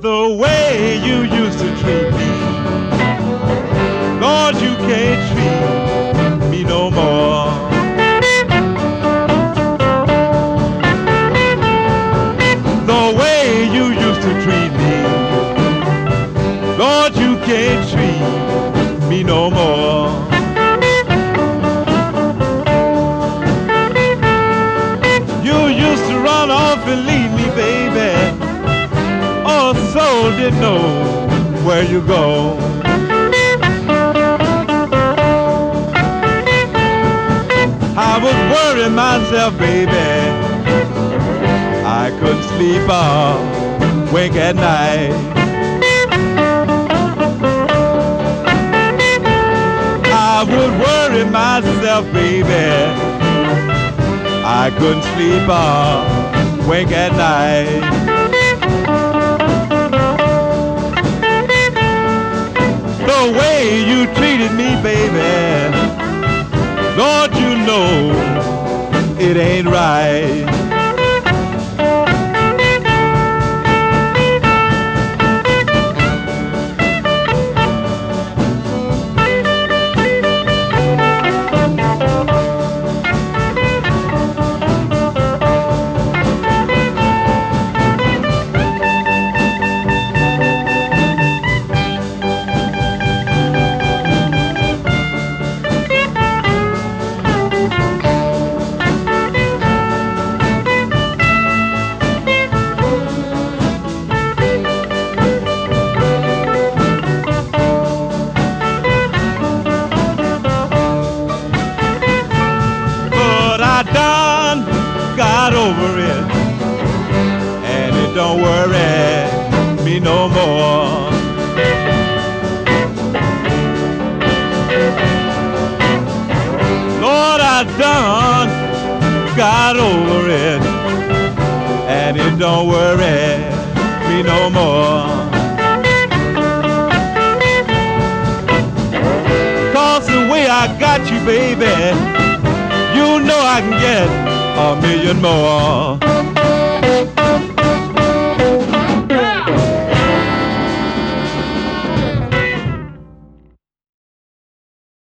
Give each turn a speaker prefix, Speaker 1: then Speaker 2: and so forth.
Speaker 1: The way you used to treat me, Lord, you can't treat me no more. The way you used to treat me, Lord, you can't treat me no more. You used to run off and leave me, baby. Oh, soul didn't know where you go. I was worrying myself, baby. I couldn't sleep or wake at night. I would worry myself, baby. I couldn't sleep or wake at night. The way you treated me, baby, Lord, you know it ain't right. Done got over it, and it don't worry me no more. Lord, I done got over it, and it don't worry me no more. 'Cause the way I got you, baby, you know I can get a million more.